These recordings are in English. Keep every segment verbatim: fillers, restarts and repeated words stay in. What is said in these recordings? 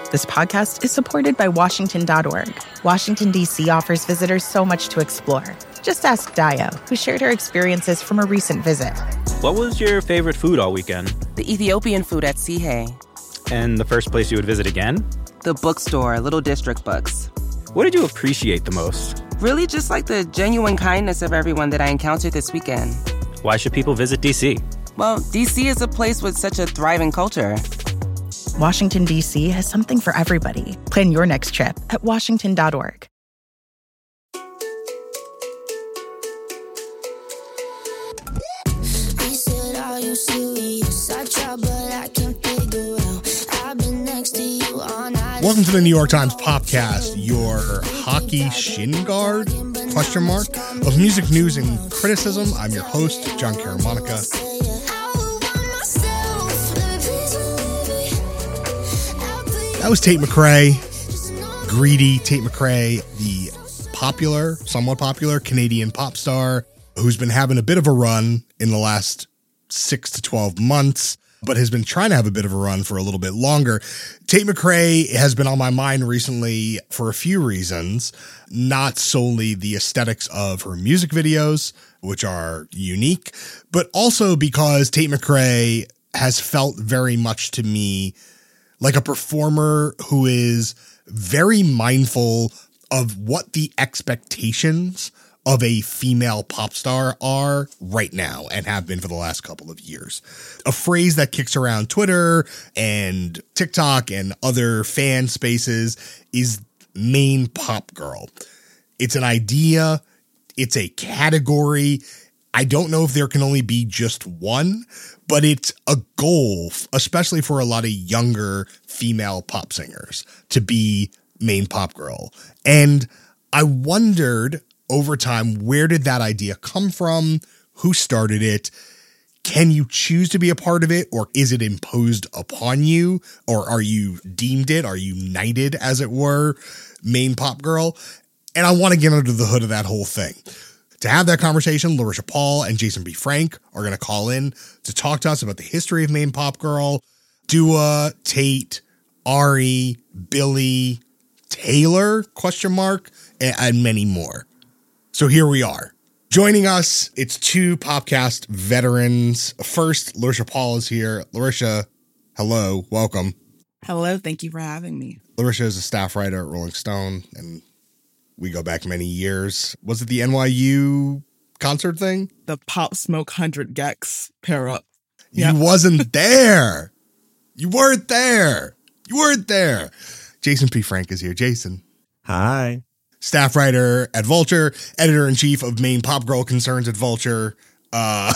This podcast is supported by Washington dot org. Washington, D C offers visitors so much to explore. Just ask Dio, who shared her experiences from a recent visit. What was your favorite food all weekend? The Ethiopian food at Sihe. And the first place you would visit again? The bookstore, Little District Books. What did you appreciate the most? Really just like the genuine kindness of everyone that I encountered this weekend. Why should people visit D C? Well, D C is a place with such a thriving culture. Washington, D C has something for everybody. Plan your next trip at Washington dot org. Welcome to the New York Times Popcast, your hockey shin guard, question mark, of music news and criticism. I'm your host, John Caramonica. That was Tate McRae, Greedy Tate McRae, the popular, somewhat popular Canadian pop star who's been having a bit of a run in the last six to twelve months, but has been trying to have a bit of a run for a little bit longer. Tate McRae has been on my mind recently for a few reasons, not solely the aesthetics of her music videos, which are unique, but also because Tate McRae has felt very much to me like a performer who is very mindful of what the expectations of a female pop star are right now and have been for the last couple of years. A phrase that kicks around Twitter and TikTok and other fan spaces is main pop girl. It's an idea. It's a category. I don't know if there can only be just one, but it's a goal, especially for a lot of younger female pop singers, to be main pop girl. And I wondered over time, where did that idea come from? Who started it? Can you choose to be a part of it, or is it imposed upon you? Or are you deemed it? Are you knighted, as it were, main pop girl? And I want to get under the hood of that whole thing. To have that conversation, Larisha Paul and Jason B. Frank are going to call in to talk to us about the history of main pop girl, Dua, Tate, Ari, Billie, Taylor, question mark, and, and many more. So here we are. Joining us, it's two Popcast veterans. First, Larisha Paul is here. Larisha, hello, welcome. Hello, thank you for having me. Larisha is a staff writer at Rolling Stone, and we go back many years. Was it the N Y U concert thing? The Pop Smoke one hundred Gex pair up. You yep. wasn't there. You weren't there. You weren't there. Jason P. Frank is here. Jason. Hi. Staff writer at Vulture, editor-in-chief of Main Pop Girl Concerns at Vulture. Uh,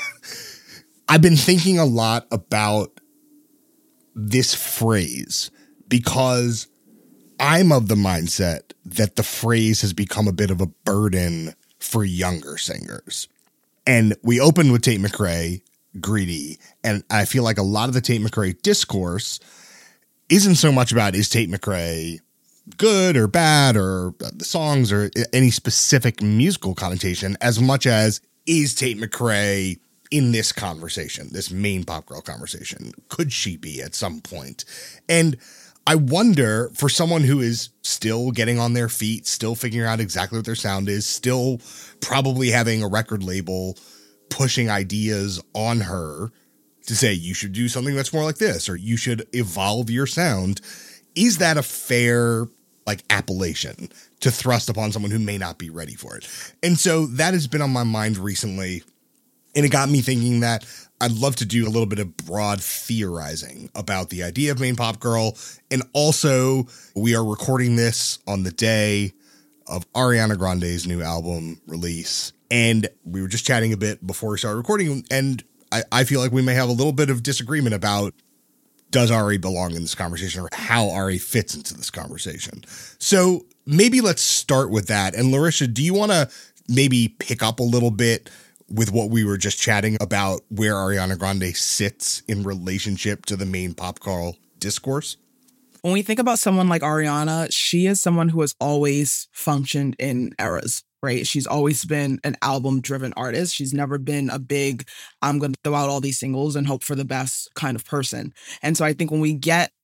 I've been thinking a lot about this phrase because I'm of the mindset that the phrase has become a bit of a burden for younger singers. And we opened with Tate McRae, Greedy, and I feel like a lot of the Tate McRae discourse isn't so much about is Tate McRae good or bad or the songs or any specific musical connotation as much as is Tate McRae in this conversation, this main pop girl conversation? Could she be at some point? And I wonder, for someone who is still getting on their feet, still figuring out exactly what their sound is, still probably having a record label pushing ideas on her to say, you should do something that's more like this, or you should evolve your sound. Is that a fair, like, appellation to thrust upon someone who may not be ready for it? And so that has been on my mind recently, and it got me thinking that I'd love to do a little bit of broad theorizing about the idea of main pop girl. And also, we are recording this on the day of Ariana Grande's new album release. And we were just chatting a bit before we started recording, and I, I feel like we may have a little bit of disagreement about, does Ari belong in this conversation, or how Ari fits into this conversation? So maybe let's start with that. And Larisha, do you want to maybe pick up a little bit with what we were just chatting about, where Ariana Grande sits in relationship to the main pop girl discourse? When we think about someone like Ariana, she is someone who has always functioned in eras, right? She's always been an album-driven artist. She's never been a big, I'm going to throw out all these singles and hope for the best kind of person. And so I think when we get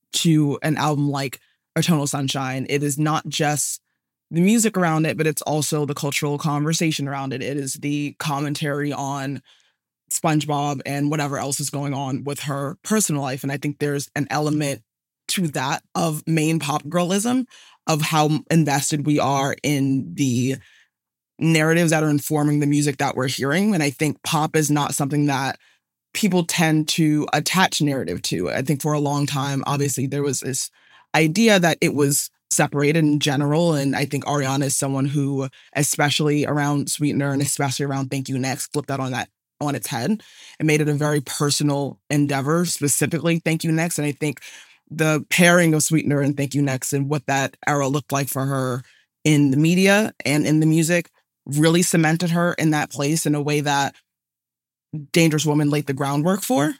to an album like Eternal Sunshine. It is not just the music around it, but it's also the cultural conversation around it. It is the commentary on SpongeBob and whatever else is going on with her personal life. And I think there's an element to that of main pop girlism, of how invested we are in the narratives that are informing the music that we're hearing. And I think pop is not something that people tend to attach narrative to. I think for a long time, obviously, there was this idea that it was separated in general. And I think Ariana is someone who, especially around Sweetener and especially around Thank You Next, flipped that on that on its head and made it a very personal endeavor, specifically Thank You Next. And I think the pairing of Sweetener and Thank You Next and what that era looked like for her in the media and in the music really cemented her in that place in a way that Dangerous Woman laid the groundwork for.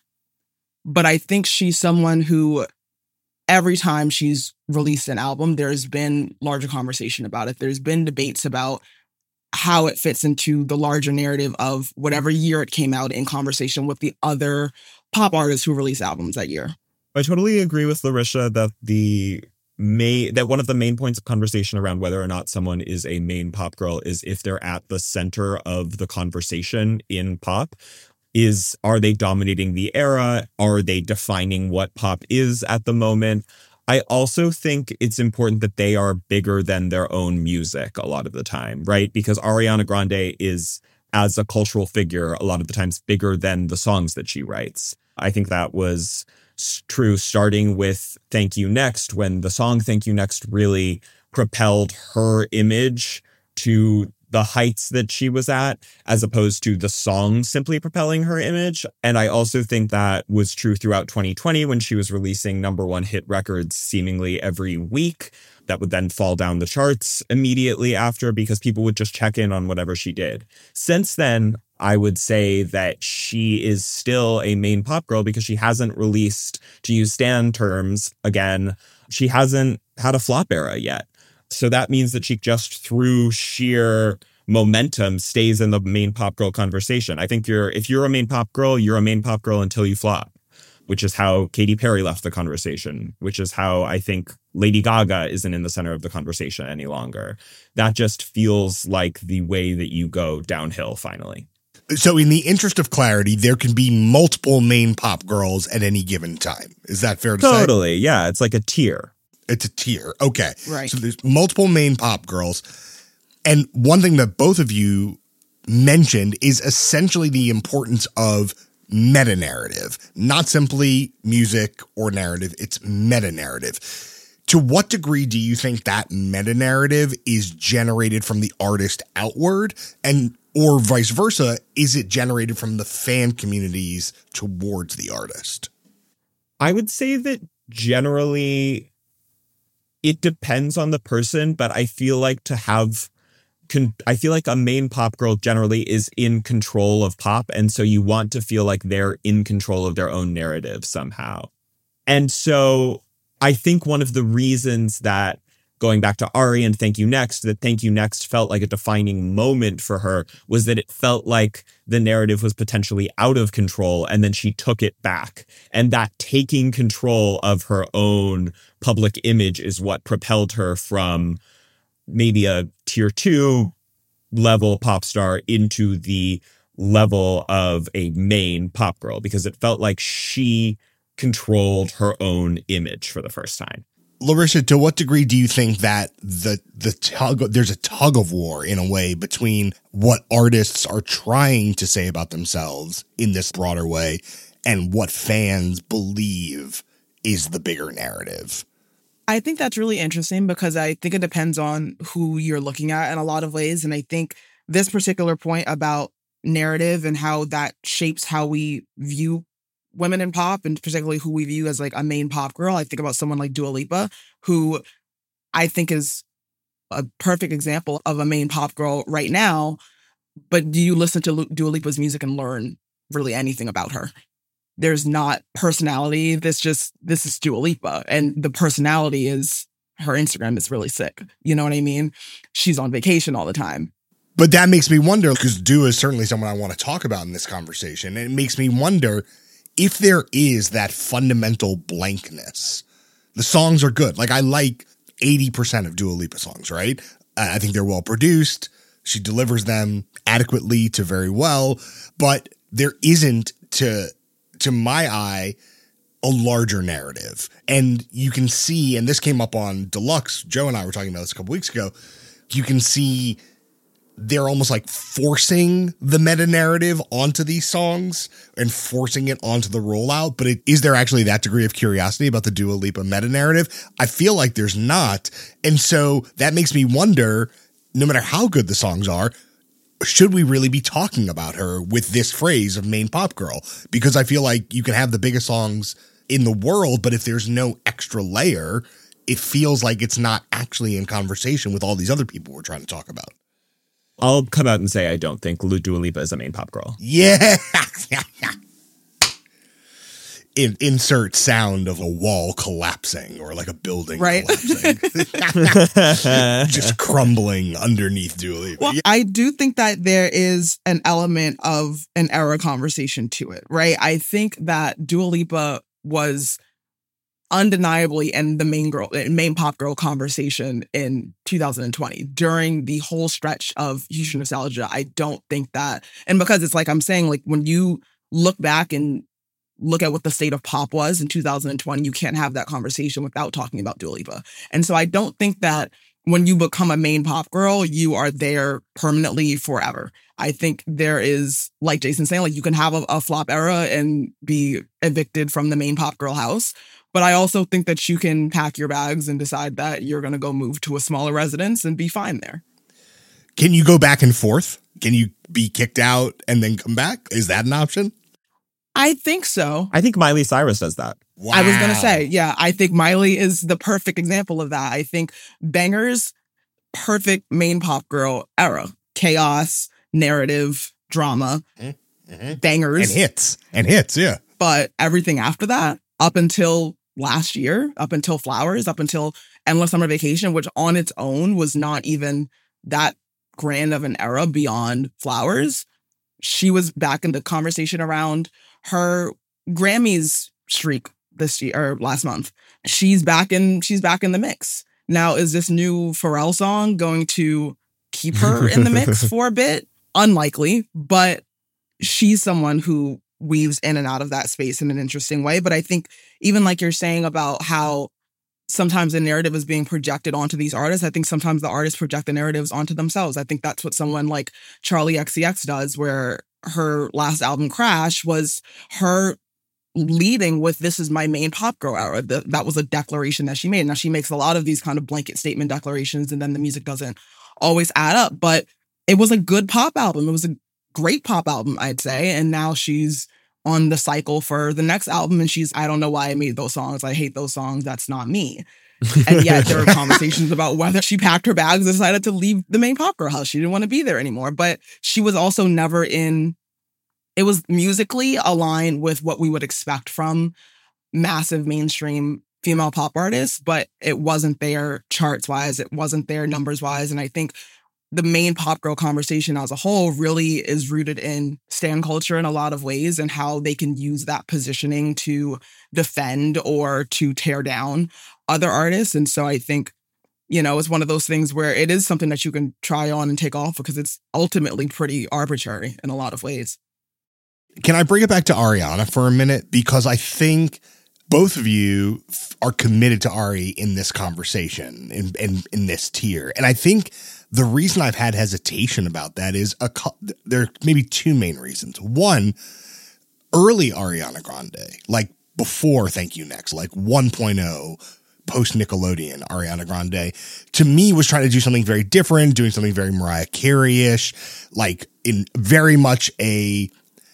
But I think she's someone who every time she's released an album, there's been larger conversation about it. There's been debates about how it fits into the larger narrative of whatever year it came out, in conversation with the other pop artists who released albums that year. I totally agree with Larisha that the may that one of the main points of conversation around whether or not someone is a main pop girl is if they're at the center of the conversation in pop. Is, are they dominating the era? Are they defining what pop is at the moment? I also think it's important that they are bigger than their own music a lot of the time, right? Because Ariana Grande is, as a cultural figure, a lot of the times bigger than the songs that she writes. I think that was true starting with Thank You Next, when the song Thank You Next really propelled her image to the heights that she was at, as opposed to the song simply propelling her image. And I also think that was true throughout twenty twenty when she was releasing number one hit records seemingly every week that would then fall down the charts immediately after because people would just check in on whatever she did. Since then, I would say that she is still a main pop girl because she hasn't released, to use Stan terms again, she hasn't had a flop era yet. So that means that she just through sheer momentum stays in the main pop girl conversation. I think you're if you're a main pop girl, you're a main pop girl until you flop, which is how Katy Perry left the conversation, which is how I think Lady Gaga isn't in the center of the conversation any longer. That just feels like the way that you go downhill finally. So in the interest of clarity, there can be multiple main pop girls at any given time. Is that fair to totally, say? Totally, yeah. It's like a tier. It's a tier. Okay. Right. So there's multiple main pop girls. And one thing that both of you mentioned is essentially the importance of meta-narrative. Not simply music or narrative, it's meta-narrative. To what degree do you think that meta-narrative is generated from the artist outward, and or vice versa, is it generated from the fan communities towards the artist? I would say that generally it depends on the person, but I feel like to have, con- I feel like a main pop girl generally is in control of pop. And so you want to feel like they're in control of their own narrative somehow. And so I think one of the reasons that, going back to Ari and Thank You Next, that Thank You Next felt like a defining moment for her was that it felt like the narrative was potentially out of control and then she took it back. And that taking control of her own public image is what propelled her from maybe a tier two level pop star into the level of a main pop girl, because it felt like she controlled her own image for the first time. Larisha, to what degree do you think that the the tug there's a tug of war in a way between what artists are trying to say about themselves in this broader way and what fans believe is the bigger narrative? I think that's really interesting because I think it depends on who you're looking at in a lot of ways. And I think this particular point about narrative and how that shapes how we view women in pop, and particularly who we view as like a main pop girl. I think about someone like Dua Lipa, who I think is a perfect example of a main pop girl right now. But do you listen to Dua Lipa's music and learn really anything about her? There's not personality. This just, this is Dua Lipa. And the personality is her Instagram is really sick. You know what I mean? She's on vacation all the time. But that makes me wonder, because Dua is certainly someone I want to talk about in this conversation. And it makes me wonder if there is that fundamental blankness The songs are good. Like, I like eighty percent of Dua Lipa songs, right? I think they're well produced. She delivers them adequately to very well, but there isn't, to to my eye, a larger narrative. And you can see, and this came up on Deluxe, Joe and I were talking about this a couple weeks ago, you can see they're almost like forcing the meta narrative onto these songs and forcing it onto the rollout. But it, is there actually that degree of curiosity about the Dua Lipa meta narrative? I feel like there's not. And so that makes me wonder, no matter how good the songs are, should we really be talking about her with this phrase of main pop girl? Because I feel like you can have the biggest songs in the world, but if there's no extra layer, it feels like it's not actually in conversation with all these other people we're trying to talk about. I'll come out and say I don't think Dua Lipa is a main pop girl. Yeah. In, insert sound of a wall collapsing or like a building right. collapsing. Just crumbling underneath Dua Lipa. Well, I do think that there is an element of an era conversation to it, right? I think that Dua Lipa was undeniably in the main girl, main pop girl conversation in two thousand twenty during the whole stretch of Future Nostalgia. I don't think that, and because it's like I'm saying, like when you look back and look at what the state of pop was in two thousand twenty, you can't have that conversation without talking about Dua Lipa. And so I don't think that when you become a main pop girl, you are there permanently forever. I think there is, like Jason saying, like you can have a, a flop era and be evicted from the main pop girl house. But I also think that you can pack your bags and decide that you're going to go move to a smaller residence and be fine there. Can you go back and forth? Can you be kicked out and then come back? Is that an option? I think so. I think Miley Cyrus does that. Wow. I was going to say, yeah, I think Miley is the perfect example of that. I think Banger's perfect main pop girl era. Chaos, narrative, drama, mm-hmm. bangers. And hits. And hits, yeah. But everything after that, up until last year, up until Flowers, up until Endless Summer Vacation, which on its own was not even that grand of an era beyond Flowers, she was back in the conversation around her Grammys streak this year or last month. She's back in she's back in the mix. Now, is this new Pharrell song going to keep her in the mix for a bit? Unlikely, but she's someone who weaves in and out of that space in an interesting way. But I think even like you're saying about how sometimes the narrative is being projected onto these artists, I think sometimes the artists project the narratives onto themselves. I think that's what someone like Charli X C X does, where her last album, Crash, was her leading with "This is my main pop girl era." The, that was a declaration that she made. Now, she makes a lot of these kind of blanket statement declarations, and then the music doesn't always add up. But it was a good pop album. It was a great pop album, I'd say. And now she's on the cycle for the next album, and she's, I don't know why I made those songs. I hate those songs. That's not me. And yet there are conversations about whether she packed her bags and decided to leave the main pop girl house. She didn't want to be there anymore. But she was also never in, it was musically aligned with what we would expect from massive mainstream female pop artists, but it wasn't there charts wise. It wasn't there numbers wise. And I think the main pop girl conversation as a whole really is rooted in stan culture in a lot of ways, and how they can use that positioning to defend or to tear down other artists. And so I think, you know, it's one of those things where it is something that you can try on and take off because it's ultimately pretty arbitrary in a lot of ways. Can I bring it back to Ariana for a minute? Because I think both of you are committed to Ari in this conversation, in, in, in this tier. And I think the reason I've had hesitation about that is a there are maybe two main reasons. One, early Ariana Grande, like before Thank You Next, like one point oh, post Nickelodeon Ariana Grande, to me was trying to do something very different, doing something very Mariah Carey-ish, like in very much a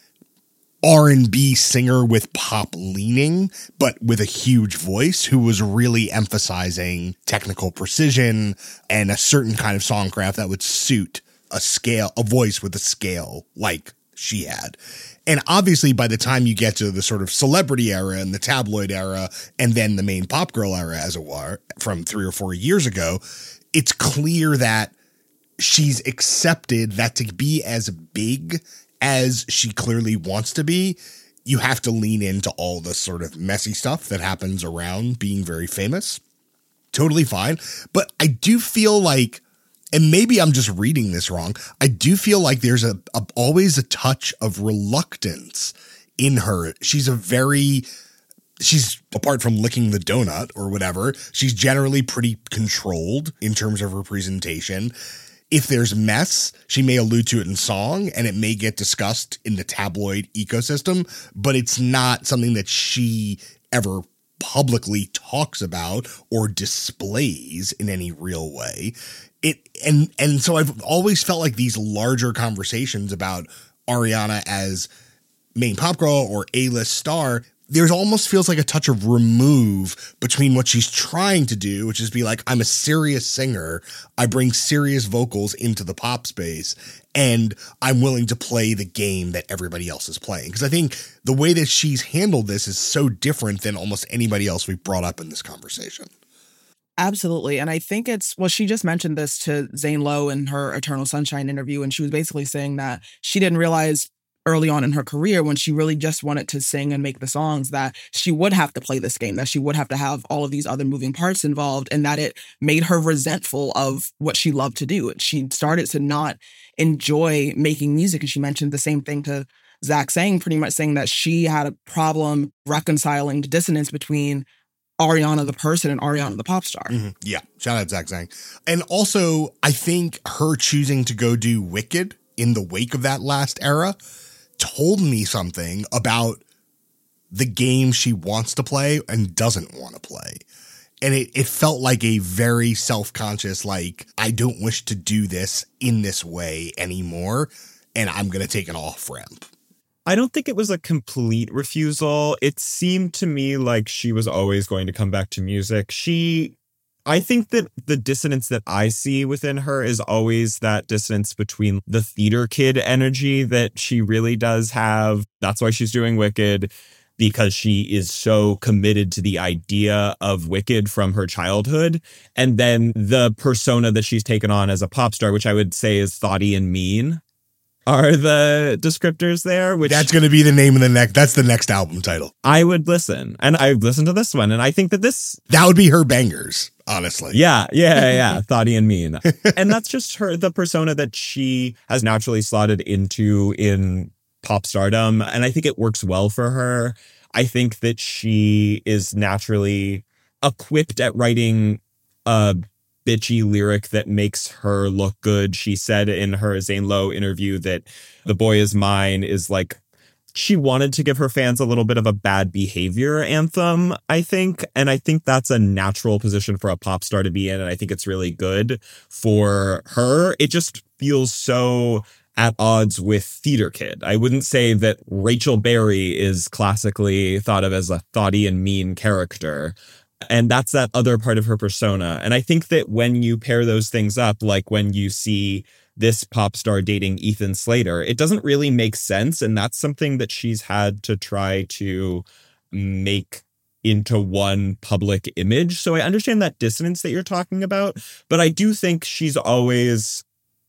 R and B singer with pop leaning, but with a huge voice, who was really emphasizing technical precision and a certain kind of songcraft that would suit a scale, a voice with a scale like she had. And obviously by the time you get to the sort of celebrity era and the tabloid era, and then the main pop girl era, as it were, from three or four years ago, it's clear that she's accepted that to be as big as she clearly wants to be you have to lean into all the sort of messy stuff that happens around being very famous. Totally fine. But I do feel like, and maybe I'm just reading this wrong, I do feel like there's a, a always a touch of reluctance in her. She's a very, she's, apart from licking the donut or whatever, she's generally pretty controlled in terms of her presentation. If there's mess, she may allude to it in song and it may get discussed in the tabloid ecosystem, but it's not something that she ever publicly talks about or displays in any real way. It and and so I've always felt like these larger conversations about Ariana as main pop girl or A-list star, there's almost feels like a touch of remove between what she's trying to do, which is be like, I'm a serious singer, I bring serious vocals into the pop space, and I'm willing to play the game that everybody else is playing. Because I think the way that she's handled this is so different than almost anybody else we've brought up in this conversation. Absolutely. And I think it's, well, she just mentioned this to Zane Lowe in her Eternal Sunshine interview, and she was basically saying that she didn't realize early on in her career, when she really just wanted to sing and make the songs, that she would have to play this game, that she would have to have all of these other moving parts involved, and that it made her resentful of what she loved to do. She started to not enjoy making music. And she mentioned the same thing to Zach Sang, pretty much saying that she had a problem reconciling the dissonance between Ariana the person and Ariana the pop star. Mm-hmm. Yeah. Shout out Zach Sang. And also, I think her choosing to go do Wicked in the wake of that last era told me something about the game she wants to play and doesn't want to play. And it, it felt like a very self-conscious, like, I don't wish to do this in this way anymore, and I'm going to take an off ramp. I don't think it was a complete refusal. It seemed to me like she was always going to come back to music. She, I think that the dissonance that I see within her is always that dissonance between the theater kid energy that she really does have. That's why she's doing Wicked, because she is so committed to the idea of Wicked from her childhood. And then the persona that she's taken on as a pop star, which I would say is thoughty and mean, are the descriptors there. Which that's going to be the name of the next. That's the next album title. I would listen, and I listened to this one, and I think that this that would be her bangers. Honestly, yeah, yeah, yeah, thoughty and mean, and that's just her the persona that she has naturally slotted into in pop stardom, and I think it works well for her. I think that she is naturally equipped at writing a bitchy lyric that makes her look good. She said in her Zane Lowe interview that The Boy Is Mine is like, she wanted to give her fans a little bit of a bad behavior anthem, I think. And I think that's a natural position for a pop star to be in. And I think it's really good for her. It just feels so at odds with Theater Kid. I wouldn't say that Rachel Berry is classically thought of as a thoughty and mean character. And that's that other part of her persona. And I think that when you pair those things up, like when you see this pop star dating Ethan Slater, it doesn't really make sense. And that's something that she's had to try to make into one public image. So I understand that dissonance that you're talking about, but I do think she's always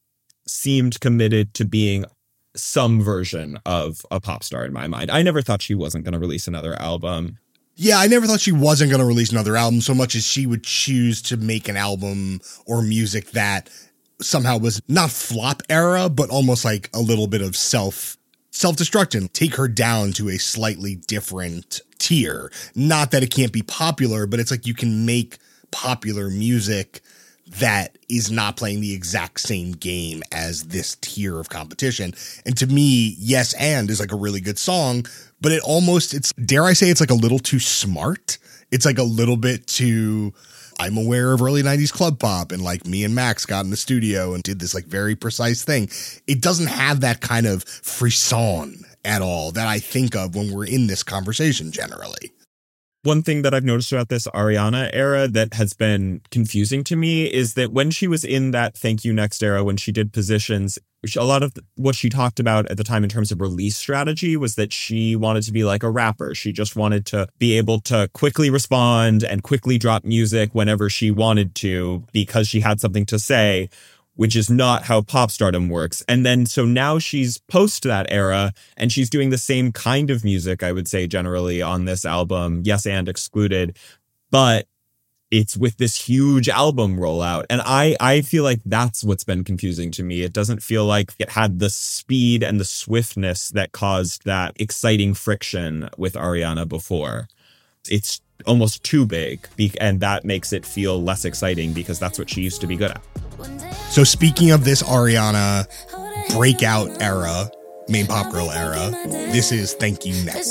seemed committed to being some version of a pop star in my mind. I never thought she wasn't going to release another album. Yeah, I never thought she wasn't going to release another album so much as she would choose to make an album or music that somehow was not flop era, but almost like a little bit of self self-destruction, take her down to a slightly different tier. Not that it can't be popular, but it's like you can make popular music that is not playing the exact same game as this tier of competition. And to me, Yes And is like a really good song, but it almost, it's, dare I say, it's like a little too smart. It's like a little bit too, I'm aware of early nineties club pop, and like me and Max got in the studio and did this like very precise thing. It doesn't have that kind of frisson at all that I think of when we're in this conversation generally. One thing that I've noticed throughout this Ariana era that has been confusing to me is that when she was in that Thank You Next era, when she did Positions, a lot of what she talked about at the time in terms of release strategy was that she wanted to be like a rapper. She just wanted to be able to quickly respond and quickly drop music whenever she wanted to because she had something to say. which is not how pop stardom works. And then so now she's post that era and she's doing the same kind of music, I would say, generally on this album, Yes and Excluded, but it's with this huge album rollout. And I, I feel like that's what's been confusing to me. It doesn't feel like it had the speed and the swiftness that caused that exciting friction with Ariana before. It's almost too big, and that makes it feel less exciting because that's what she used to be good at. So speaking of this Ariana breakout era, main pop girl era, this is Thank You Next.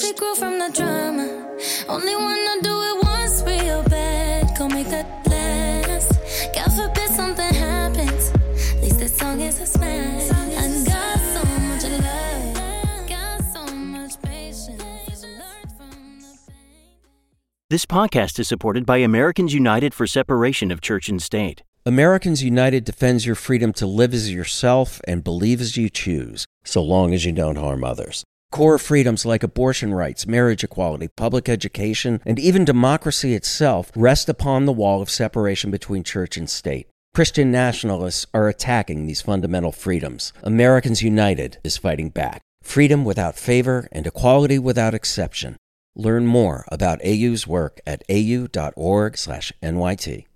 Only wanna do it once real bad. Go make that last. God forbid something happens. At least this song is a smash. I got so much love. Got so much patience. This podcast is supported by Americans United for Separation of Church and State. Americans United defends your freedom to live as yourself and believe as you choose, so long as you don't harm others. Core freedoms like abortion rights, marriage equality, public education, and even democracy itself rest upon the wall of separation between church and state. Christian nationalists are attacking these fundamental freedoms. Americans United is fighting back. Freedom without favor and equality without exception. Learn more about A U's work at au.org slash NYT.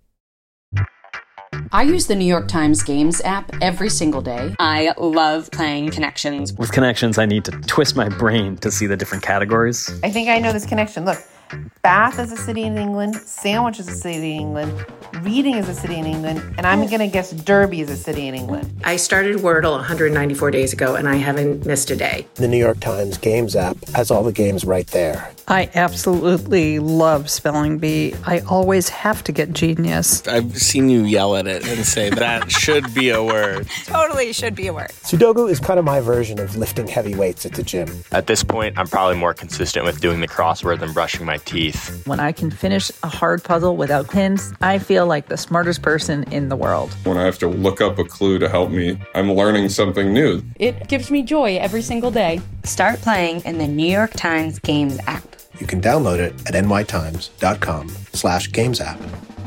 I use the New York Times Games app every single day. I love playing Connections. With Connections, I need to twist my brain to see the different categories. I think I know this connection. Look, Bath is a city in England, Sandwich is a city in England, Reading is a city in England, and I'm going to guess Derby is a city in England. I started Wordle one hundred ninety-four days ago, and I haven't missed a day. The New York Times Games app has all the games right there. I absolutely love Spelling Bee. I always have to get Genius. I've seen you yell at it and say that should be a word. Totally should be a word. Sudoku is kind of my version of lifting heavy weights at the gym. At this point, I'm probably more consistent with doing the crossword than brushing my teeth. When I can finish a hard puzzle without hints, I feel like the smartest person in the world. When I have to look up a clue to help me, I'm learning something new. It gives me joy every single day. Start playing in the New York Times Games app. You can download it at nytimes.com slash games app.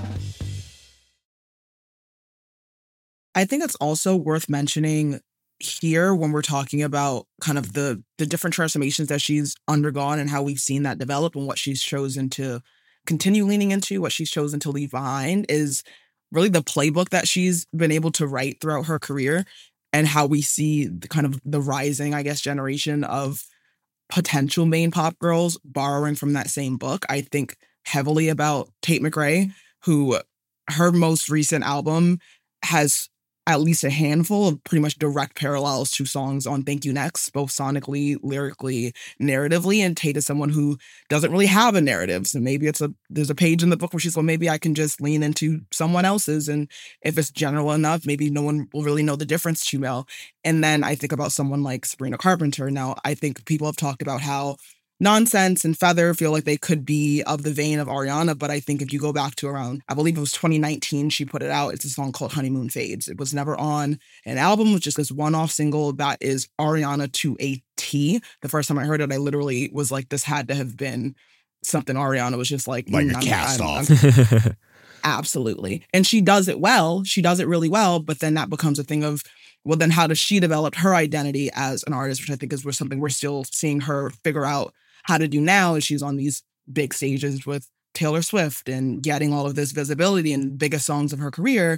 I think it's also worth mentioning here when we're talking about kind of the the different transformations that she's undergone and how we've seen that develop and what she's chosen to continue leaning into, what she's chosen to leave behind is really the playbook that she's been able to write throughout her career and how we see the kind of the rising, I guess, generation of potential main pop girls borrowing from that same book. I think heavily about Tate McRae, who her most recent album has at least a handful of pretty much direct parallels to songs on Thank You Next, both sonically, lyrically, narratively. And Tate is someone who doesn't really have a narrative. So maybe it's a there's a page in the book where she's, well, maybe I can just lean into someone else's. And if it's general enough, maybe no one will really know the difference too well. And then I think about someone like Sabrina Carpenter. Now, I think people have talked about how Nonsense and Feather feel like they could be of the vein of Ariana, but I think if you go back to around, I believe it was twenty nineteen, she put it out. It's a song called Honeymoon Fades. It was never on an album, it was just this one-off single that is Ariana to a T. The first time I heard it, I literally was like, this had to have been something Ariana was just like, like mm, a I'm, cast I'm, off. I'm, absolutely. And she does it well. She does it really well, but then that becomes a thing of, well, then how does she develop her identity as an artist, which I think is something we're still seeing her figure out how to do now as she's on these big stages with Taylor Swift and getting all of this visibility and biggest songs of her career.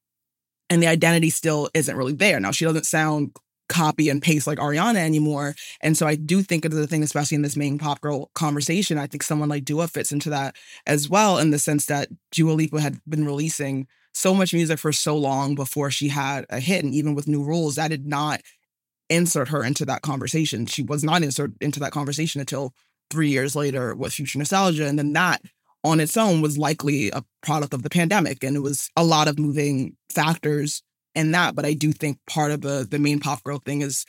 And the identity still isn't really there. Now, she doesn't sound copy and paste like Ariana anymore. And so I do think it's the thing, especially in this main pop girl conversation, I think someone like Dua fits into that as well, in the sense that Dua Lipa had been releasing so much music for so long before she had a hit. And even with New Rules, that did not insert her into that conversation. She was not inserted into that conversation until three years later with Future Nostalgia. And then that on its own was likely a product of the pandemic. And it was a lot of moving factors in that. But I do think part of the, the main pop girl thing is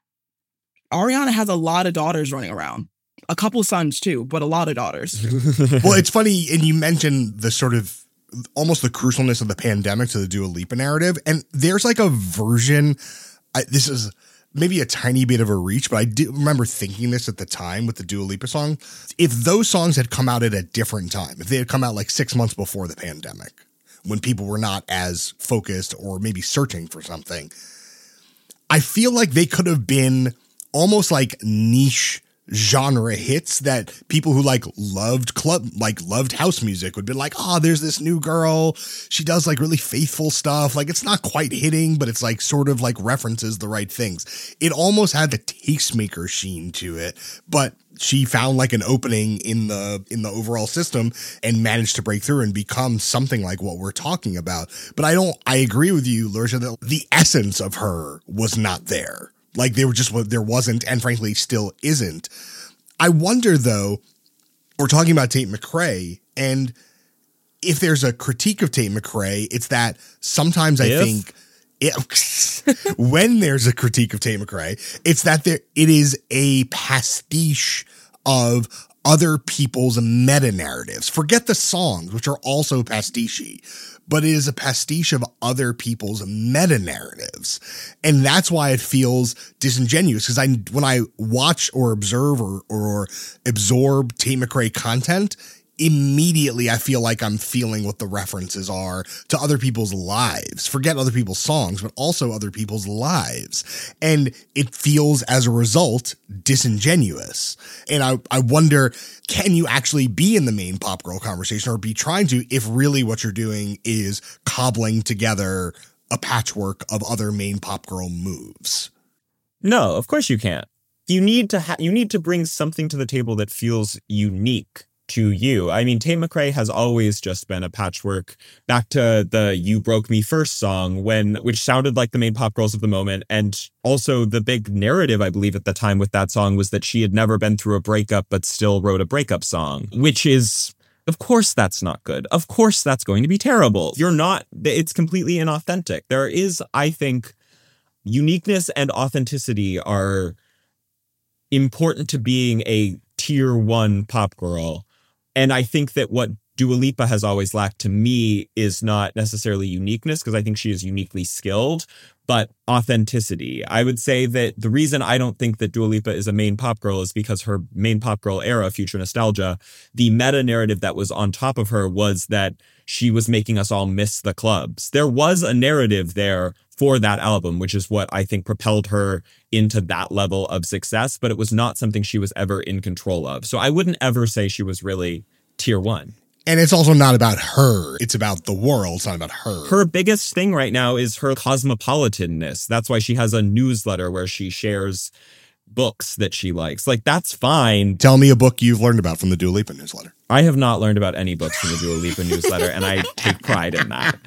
Ariana has a lot of daughters running around. A couple sons too, but a lot of daughters. Well, it's funny, and you mentioned the sort of almost the crucialness of the pandemic to the Dua Lipa narrative. And there's like a version, I, this is maybe a tiny bit of a reach, but I do remember thinking this at the time with the Dua Lipa song. If those songs had come out at a different time, if they had come out like six months before the pandemic, when people were not as focused or maybe searching for something. I feel like they could have been almost like niche genre hits that people who like loved club, like loved house music would be like, oh, there's this new girl. She does like really faithful stuff. Like it's not quite hitting, but it's like sort of like references the right things. It almost had the Tastemaker sheen to it, but she found like an opening in the, in the overall system and managed to break through and become something like what we're talking about. But I don't, I agree with you, Larisha, that the essence of her was not there. Like they were just what there wasn't, and frankly still isn't. I wonder though, we're talking about Tate McRae, and if there's a critique of Tate McRae, it's that sometimes I if? think it, when there's a critique of Tate McRae, it's that there it is a pastiche of other people's meta narratives. Forget the songs, which are also pastiche, but it is a pastiche of other people's meta narratives. And that's why it feels disingenuous. Because I, when I watch or observe or, or absorb Tate McRae content, immediately I feel like I'm feeling what the references are to other people's lives. Forget other people's songs, but also other people's lives. And it feels as a result disingenuous. And I, I wonder, can you actually be in the main pop girl conversation or be trying to, if really what you're doing is cobbling together a patchwork of other main pop girl moves? No, of course you can't. You need to ha- you need to bring something to the table that feels unique to you. I mean, Tate McRae has always just been a patchwork. Back to the You Broke Me First song, when which sounded like the main pop girls of the moment. And also the big narrative, I believe, at the time with that song was that she had never been through a breakup, but still wrote a breakup song, which is, of course, that's not good. Of course, that's going to be terrible. You're not, it's completely inauthentic. There is, I think, uniqueness and authenticity are important to being a tier one pop girl. And I think that what Dua Lipa has always lacked to me is not necessarily uniqueness, because I think she is uniquely skilled, but authenticity. I would say that the reason I don't think that Dua Lipa is a main pop girl is because her main pop girl era, Future Nostalgia, the meta narrative that was on top of her was that she was making us all miss the clubs. There was a narrative there for that album, which is what I think propelled her into that level of success, but it was not something she was ever in control of. So I wouldn't ever say she was really tier one. And it's also not about her. It's about the world. It's not about her. Her biggest thing right now is her cosmopolitanness. That's why she has a newsletter where she shares books that she likes. Like, that's fine. Tell me a book you've learned about from the Dua Lipa newsletter. I have not learned about any books from the Dua Lipa newsletter, and I take pride in that.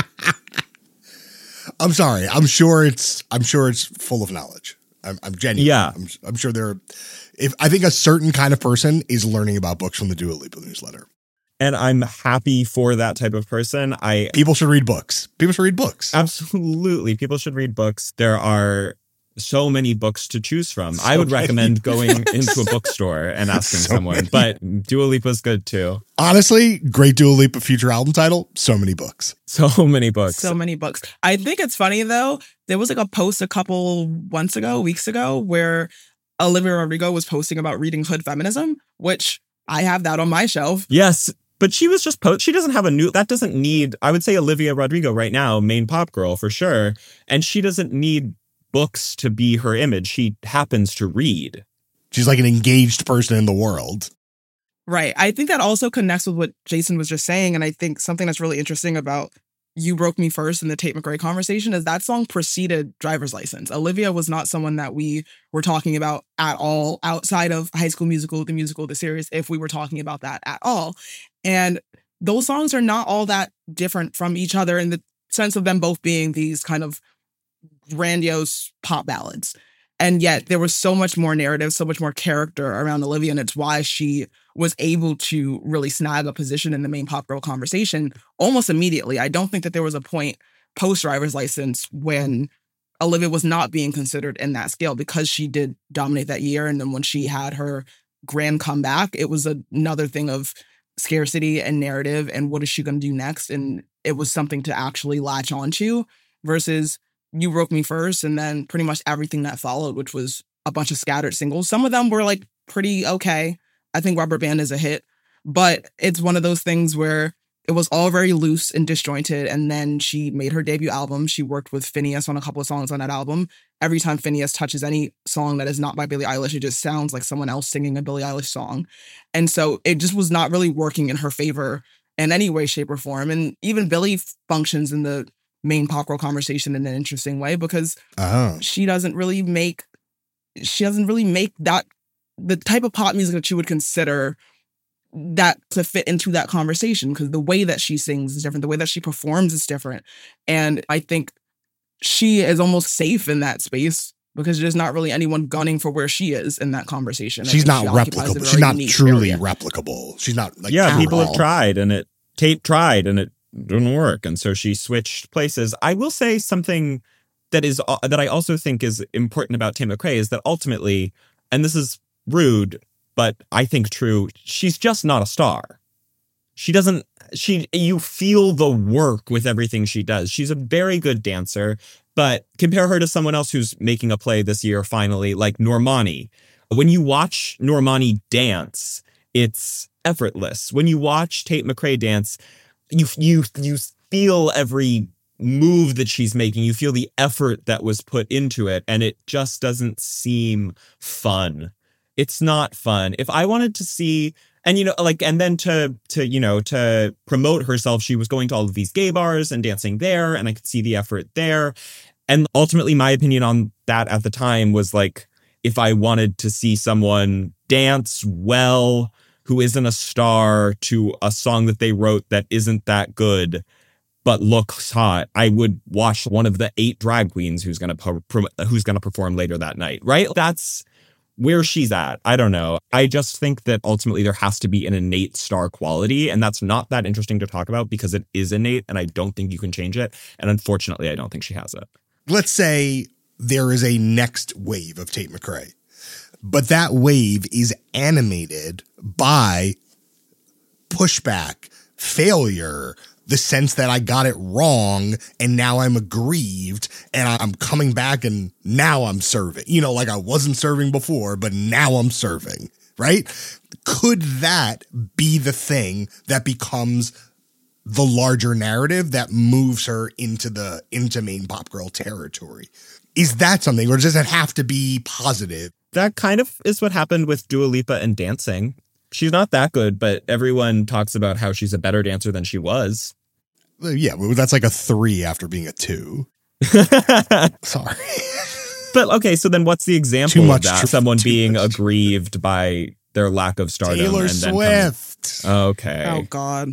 I'm sorry. I'm sure it's. I'm sure it's full of knowledge. I'm, I'm genuine. Yeah. I'm, I'm sure there. If I think a certain kind of person is learning about books from the Dua Lipa newsletter, and I'm happy for that type of person. I people should read books. People should read books. Absolutely, people should read books. There are so many books to choose from. So I would many recommend books. going into a bookstore and asking So someone. many. But Dua Lipa's good too. Honestly, great Dua Lipa future album title. So many books. So many books. So many books. I think it's funny though. There was like a post a couple months ago, weeks ago, where Olivia Rodrigo was posting about reading hood feminism, which I have that on my shelf. Yes. But she was just post. She doesn't have a new, that doesn't need, I would say Olivia Rodrigo right now, main pop girl for sure. And she doesn't need books to be her image. She happens to read. She's like an engaged person in the world. Right. I think that also connects with what Jason was just saying. And I think something that's really interesting about You Broke Me First in the Tate McRae conversation is that song preceded Driver's License. Olivia was not someone that we were talking about at all outside of High School Musical, the musical, the series, if we were talking about that at all. And those songs are not all that different from each other in the sense of them both being these kind of grandiose pop ballads. And yet there was so much more narrative, so much more character around Olivia. And it's why she was able to really snag a position in the main pop girl conversation almost immediately. I don't think that there was a point post Driver's License when Olivia was not being considered in that scale, because she did dominate that year. And then when she had her grand comeback, it was another thing of scarcity and narrative and what is she going to do next? And it was something to actually latch onto versus You Broke Me First and then pretty much everything that followed, which was a bunch of scattered singles. Some of them were like pretty okay. I think Rubber Band is a hit, but it's one of those things where it was all very loose and disjointed. And then she made her debut album. She worked with Finneas on a couple of songs on that album. Every time Finneas touches any song that is not by Billie Eilish, it just sounds like someone else singing a Billie Eilish song. And so it just was not really working in her favor in any way, shape, or form. And even Billie functions in the main pop girl conversation in an interesting way because uh-huh. she doesn't really make, she doesn't really make that, the type of pop music that you would consider that to fit into that conversation, because the way that she sings is different. The way that she performs is different. And I think she is almost safe in that space because there's not really anyone gunning for where she is in that conversation. She's not she replicable. She's not truly area. replicable. She's not like, yeah, people all. have tried and it, Tate tried and it didn't work. And so she switched places. I will say something that is, uh, that I also think is important about Tate McRae is that ultimately, and this is rude, but I think true, she's just not a star. She doesn't, she, you feel the work with everything she does. She's a very good dancer, but compare her to someone else who's making a play this year, finally, like Normani. When you watch Normani dance, it's effortless. When you watch Tate McRae dance, you, you, you feel every move that she's making. You feel the effort that was put into it, and it just doesn't seem fun. It's not fun. If I wanted to see, and, you know, like, and then to, to, you know, to promote herself, she was going to all of these gay bars and dancing there, and I could see the effort there. And ultimately, my opinion on that at the time was like, if I wanted to see someone dance well, who isn't a star, to a song that they wrote that isn't that good, but looks hot, I would watch one of the eight drag queens who's going to, pro- who's going to perform later that night. Right. That's where she's at. I don't know. I just think that ultimately there has to be an innate star quality, and that's not that interesting to talk about because it is innate, and I don't think you can change it. And unfortunately, I don't think she has it. Let's say there is a next wave of Tate McRae, but that wave is animated by pushback, failure, the sense that I got it wrong and now I'm aggrieved and I'm coming back and now I'm serving. You know, like I wasn't serving before, but now I'm serving, right? Could that be the thing that becomes the larger narrative that moves her into the into main pop girl territory? Is that something, or does it have to be positive? That kind of is what happened with Dua Lipa and dancing. She's not that good, but everyone talks about how she's a better dancer than she was. Yeah, well, that's like a three after being a two. Sorry. But okay, so then what's the example Too much of that? tr- Someone too being much. aggrieved by their lack of stardom. Taylor and then Swift. Coming... Okay. Oh, God.